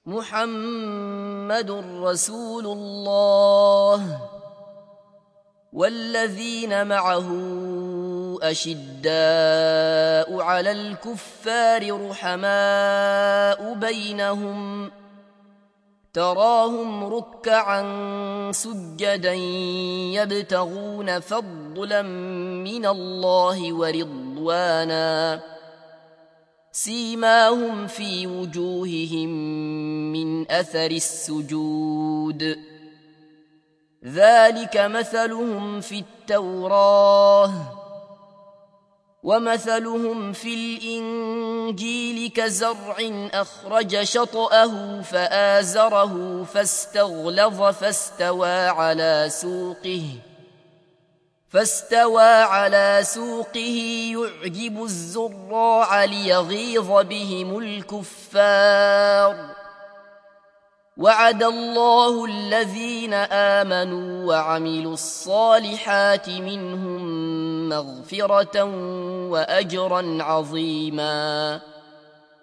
محمد رسول الله والذين معه أشداء على الكفار رحماء بينهم تراهم ركعا سجدا يبتغون فضلا من الله ورضوانا سيماهم في وجوههم من أثر السجود ذلك مثلهم في التوراة ومثلهم في الإنجيل كزرع أخرج شطأه فآزره فاستغلظ فاستوى على سوقه يعجب الزراع ليغيظ بهم الكفار وعد الله الذين آمنوا وعملوا الصالحات منهم مغفرة وأجرا عظيما